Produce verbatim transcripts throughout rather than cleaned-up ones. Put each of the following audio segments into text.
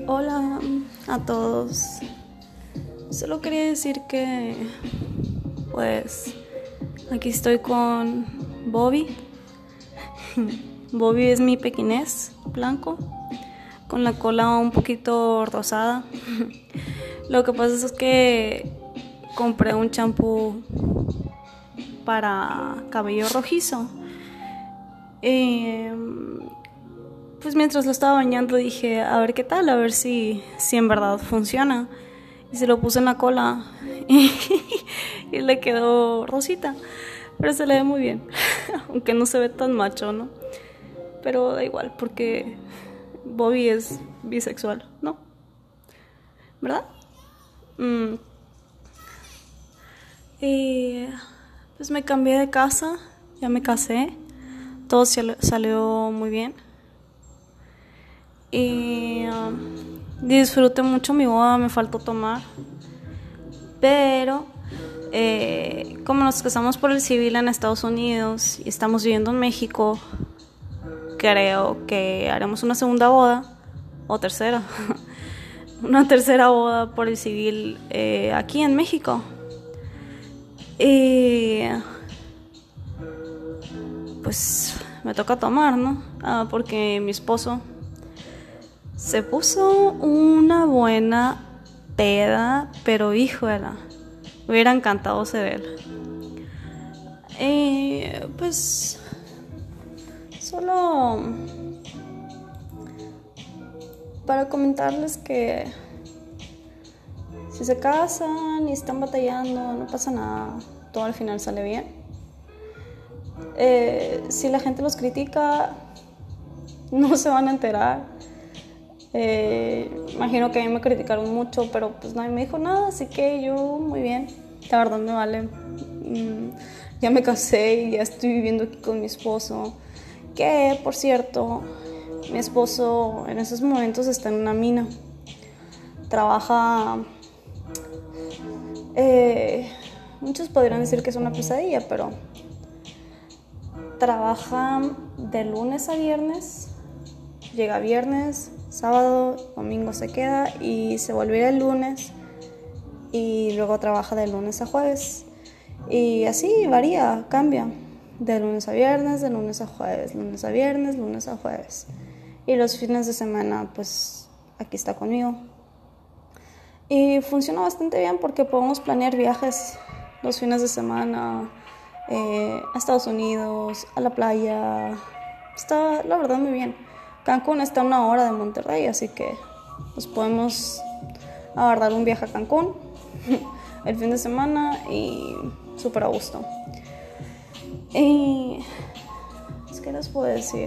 Hola a todos. Solo quería decir que, pues, aquí estoy con Bobby. Bobby es mi pequinés blanco, con la cola un poquito rosada. Lo que pasa es que compré un champú para cabello rojizo. Eh, pues mientras lo estaba bañando dije, a ver qué tal, a ver si, si en verdad funciona. Y se lo puse en la cola y, y le quedó rosita. Pero se le ve muy bien, aunque no se ve tan macho, ¿no? Pero da igual, porque Bobby es bisexual, ¿no? ¿Verdad? Mm. Y pues me cambié de casa, ya me casé, todo salió muy bien. Y um, disfruté mucho mi boda, me faltó tomar. Pero eh, como nos casamos por el civil en Estados Unidos y estamos viviendo en México, creo que haremos una segunda boda o tercera. Una tercera boda por el civil eh, aquí en México. Y pues me toca tomar, ¿no? Ah, porque mi esposo se puso una buena peda, pero híjola, me hubiera encantado ser él. Y pues solo para comentarles que si se casan y están batallando, no pasa nada, todo al final sale bien. Eh, si la gente los critica, no se van a enterar. Eh, imagino que a mí me criticaron mucho, pero pues nadie me dijo nada, así que yo muy bien, la verdad me vale. Mm, ya me casé y ya estoy viviendo aquí con mi esposo, que por cierto, mi esposo en esos momentos está en una mina, trabaja, eh, muchos podrían decir que es una pesadilla, pero trabaja de lunes a viernes, llega viernes, sábado, domingo se queda y se vuelve el lunes y luego trabaja de lunes a jueves y así varía, cambia de lunes a viernes, de lunes a jueves, lunes a viernes, lunes a jueves, y los fines de semana pues aquí está conmigo y funciona bastante bien porque podemos planear viajes los fines de semana eh, a Estados Unidos, a la playa. Está la verdad muy bien. Cancún está a una hora de Monterrey, así que pues podemos agarrar un viaje a Cancún el fin de semana y súper a gusto. Y ¿qué les puedo decir?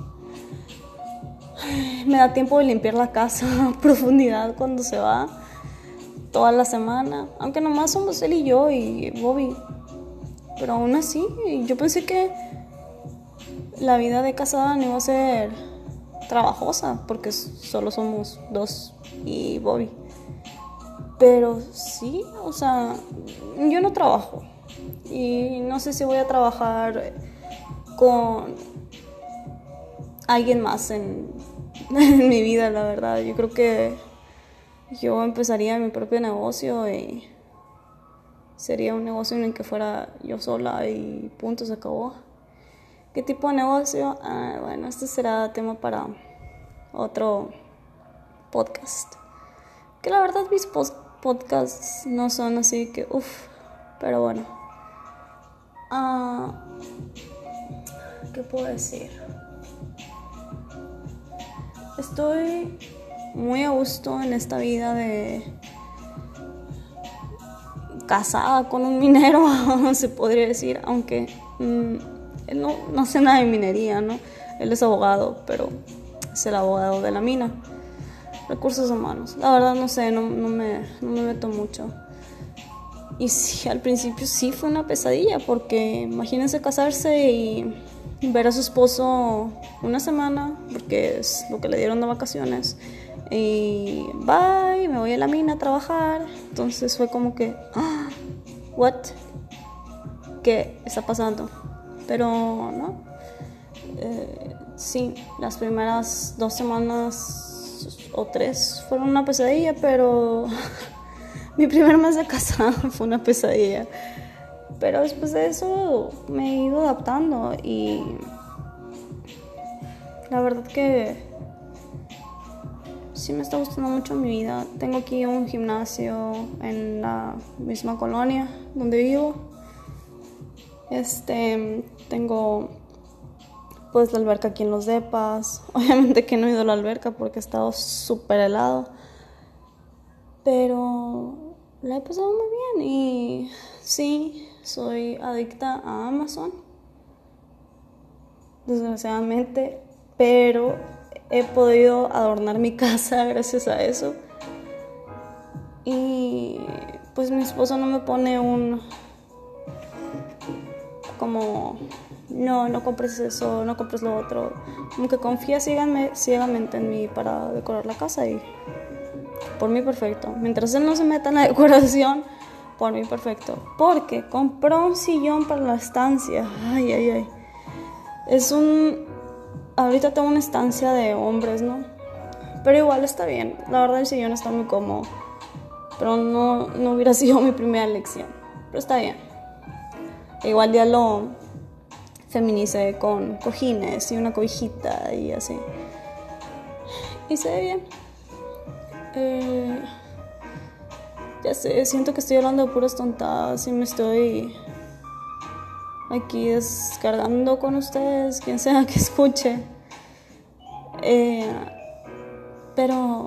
Me da tiempo de limpiar la casa a profundidad cuando se va, toda la semana, aunque nomás somos él y yo y Bobby, pero aún así yo pensé que la vida de casada no iba a ser trabajosa porque solo somos dos y Bobby, pero sí, o sea, yo no trabajo y no sé si voy a trabajar con alguien más en, en mi vida, la verdad. Yo creo que yo empezaría mi propio negocio y sería un negocio en el que fuera yo sola y punto, se acabó. ¿Qué tipo de negocio? Ah, bueno, este será tema para otro podcast. Que la verdad mis podcasts no son así que uff, pero bueno. Ah, ¿qué puedo decir? Estoy muy a gusto en esta vida de casada con un minero, se podría decir, aunque mmm, él no, no sé nada de minería, ¿no? Él es abogado, pero es el abogado de la mina. Recursos humanos. La verdad no sé, no, no, me, no me meto mucho. Y sí, al principio sí fue una pesadilla, porque imagínense casarse y ver a su esposo una semana, porque es lo que le dieron de vacaciones, y bye, me voy a la mina a trabajar. Entonces fue como que, ah, what? ¿Qué está pasando? Pero no, eh, sí, las primeras dos semanas dos o tres fueron una pesadilla, pero mi primer mes de casada fue una pesadilla. Pero después de eso me he ido adaptando y la verdad que sí me está gustando mucho mi vida. Tengo aquí un gimnasio en la misma colonia donde vivo. Este, tengo pues la alberca aquí en los depas. Obviamente que no he ido a la alberca porque ha estado súper helado. Pero la he pasado muy bien y sí, soy adicta a Amazon, desgraciadamente, pero he podido adornar mi casa gracias a eso. Y pues mi esposo no me pone un como no, no compres eso, no compres lo otro, como que confía ciegamente, ciegamente en mí para decorar la casa y por mí perfecto. Mientras él no se meta en la decoración, por mí perfecto. Porque compró un sillón para la estancia. Ay, ay, ay. Es un... Ahorita tengo una estancia de hombres, ¿no? Pero igual está bien. La verdad el sillón está muy cómodo. Pero no, no hubiera sido mi primera elección. Pero está bien. Igual ya lo feminicé con cojines y una cobijita y así. Y se ve bien. Eh, ya sé, siento que estoy hablando de puras tontadas y me estoy aquí descargando con ustedes, quien sea que escuche. Eh, pero,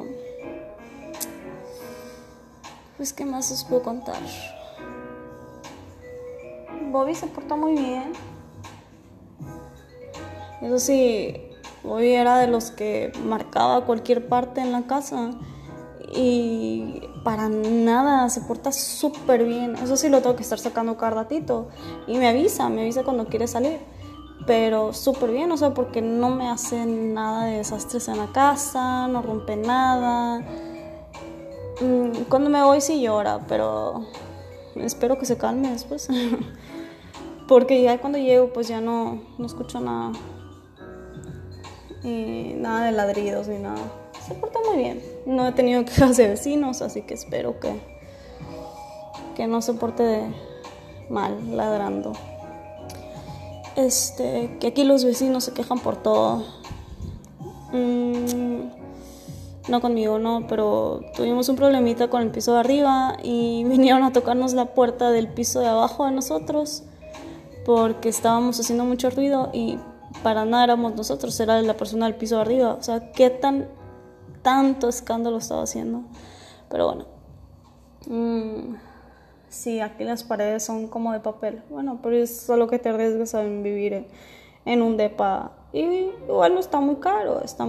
pues, ¿qué más os puedo contar? Bobby se portó muy bien. Eso sí, Bobby era de los que marcaba cualquier parte en la casa. Y para nada, se porta súper bien. Eso sí lo tengo que estar sacando cada ratito. Y me avisa, me avisa cuando quiere salir. Pero súper bien, o sea, porque no me hace nada de desastres en la casa, no rompe nada. Cuando me voy sí llora, pero espero que se calme después. Porque ya cuando llego pues ya no, no escucho nada. Y nada de ladridos ni nada. Se porta muy bien. No he tenido quejas de vecinos, así que espero que, que no se porte de mal ladrando. Este, que aquí los vecinos se quejan por todo. Mm, no conmigo, no, pero tuvimos un problemita con el piso de arriba y vinieron a tocarnos la puerta del piso de abajo de nosotros porque estábamos haciendo mucho ruido y para nada éramos nosotros, era la persona del piso de arriba. O sea, qué tan tanto escándalo estaba haciendo. Pero bueno, mm, sí, aquí las paredes son como de papel. Bueno, pero es solo que te arriesgas a vivir en, en un depa. Y igual no está muy caro, está,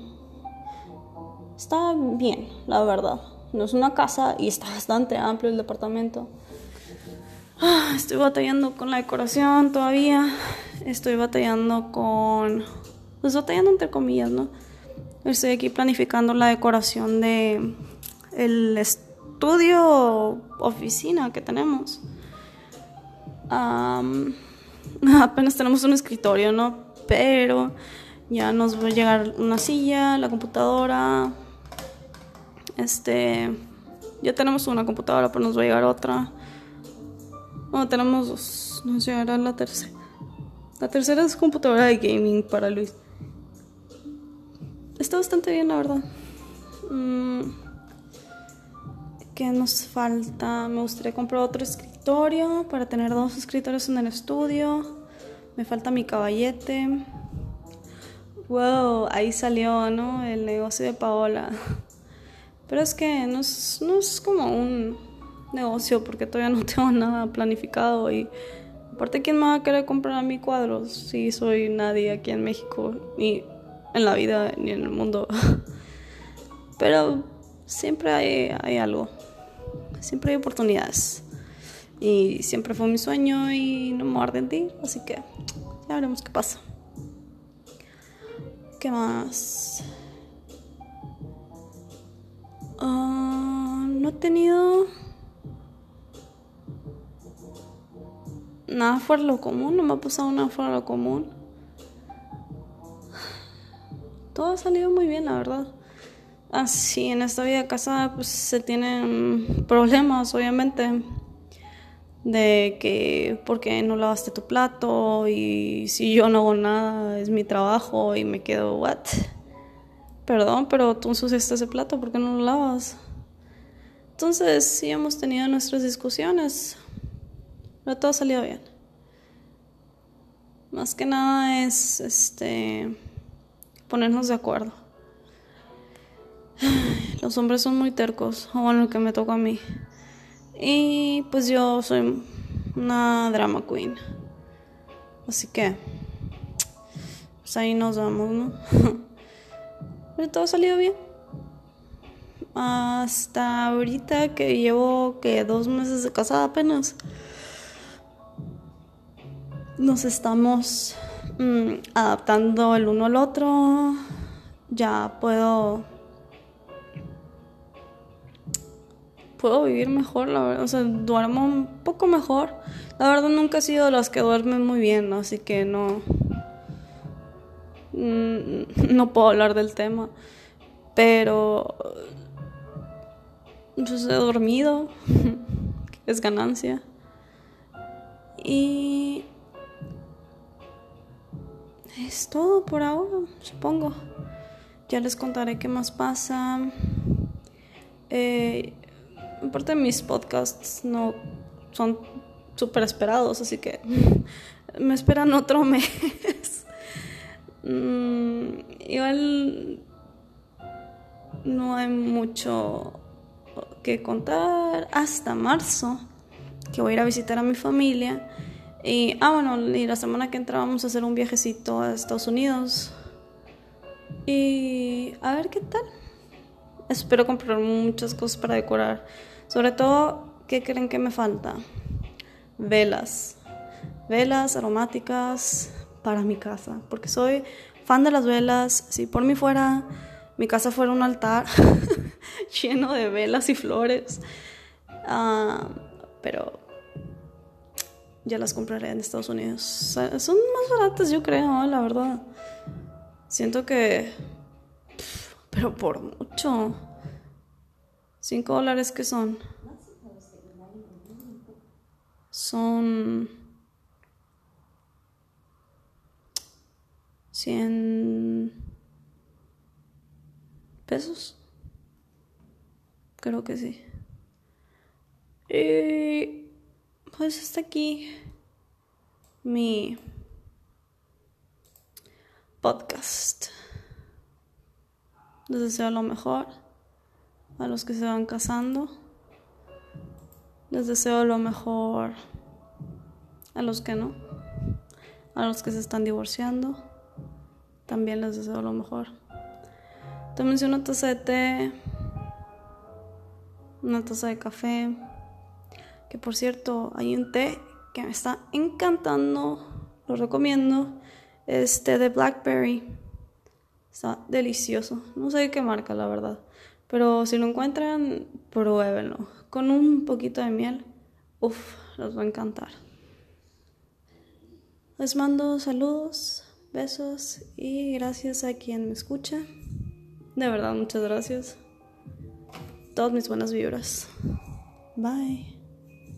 está bien, la verdad. No es una casa y está bastante amplio el departamento. Ah, estoy batallando con la decoración todavía. Estoy batallando con... Pues batallando entre comillas, ¿no? Estoy aquí planificando la decoración de el estudio oficina que tenemos. Um, apenas tenemos un escritorio, ¿no? Pero ya nos va a llegar una silla, la computadora. Este, ya tenemos una computadora, pero nos va a llegar otra. Bueno, tenemos dos, nos llegará la tercera. La tercera es computadora de gaming para Luis. Está bastante bien, la verdad. Mm, ¿Qué nos falta? Me gustaría comprar otro escritorio para tener dos escritorios en el estudio. Me falta mi caballete. Wow, ahí salió, ¿no? El negocio de Paola. Pero es que no es, no es como un negocio porque todavía no tengo nada planificado y aparte, ¿quién me va a querer comprar a mí cuadros si soy nadie aquí en México ni en la vida ni en el mundo? Pero siempre hay, hay algo, siempre hay oportunidades y siempre fue mi sueño y no me voy a arrepentir, así que ya veremos qué pasa. ¿Qué más? Uh, no he tenido nada fuera de lo común, no me ha pasado nada fuera de lo común. Todo ha salido muy bien, la verdad. así en esta vida casada pues se tienen problemas, obviamente, de que por qué no lavaste tu plato y si yo no hago nada es mi trabajo y me quedo, what? Perdón, pero tú ensuciaste ese plato, ¿por qué no lo lavas? Entonces sí hemos tenido nuestras discusiones, pero todo ha salido bien. Más que nada es este ponernos de acuerdo. Los hombres son muy tercos, o bueno, el que me toca a mí. Y pues yo soy una drama queen. Así que pues ahí nos vamos, ¿no? Pero todo ha salido bien. Hasta ahorita que llevo que dos meses de casada apenas. Nos estamos mmm, adaptando el uno al otro. Ya puedo puedo vivir mejor, la verdad. O sea, duermo un poco mejor. La verdad nunca he sido de las que duermen muy bien, ¿no? Así que no no puedo hablar del tema. Pero pues he dormido, que es ganancia. Y es todo por ahora, supongo. Ya les contaré qué más pasa. Eh, aparte de mis podcasts no son súper esperados, así que me esperan otro mes. mm, igual no hay mucho que contar hasta marzo, que voy a ir a visitar a mi familia. Y, ah, bueno, y la semana que entra vamos a hacer un viajecito a Estados Unidos. Y a ver qué tal. Espero comprar muchas cosas para decorar. Sobre todo, ¿qué creen que me falta? Velas. Velas aromáticas para mi casa. Porque soy fan de las velas. Si por mí fuera, mi casa fuera un altar lleno de velas y flores. Uh, pero ya las compraré en Estados Unidos. Son más baratas, yo creo, la verdad. Siento que... Pero por mucho. Cinco dólares, ¿qué son? Son... Cien... ¿Pesos? Creo que sí. Y... Pues hasta aquí mi podcast. Les deseo lo mejor a los que se van casando. Les deseo lo mejor a los que no. A los que se están divorciando. También les deseo lo mejor. Tómense una taza de té. Una taza de café. Que por cierto, hay un té que me está encantando. Lo recomiendo. Es té de blackberry. Está delicioso. No sé de qué marca, la verdad. Pero si lo encuentran, pruébenlo. Con un poquito de miel. Uf, les va a encantar. Les mando saludos, besos y gracias a quien me escucha. De verdad, muchas gracias. Todas mis buenas vibras. Bye.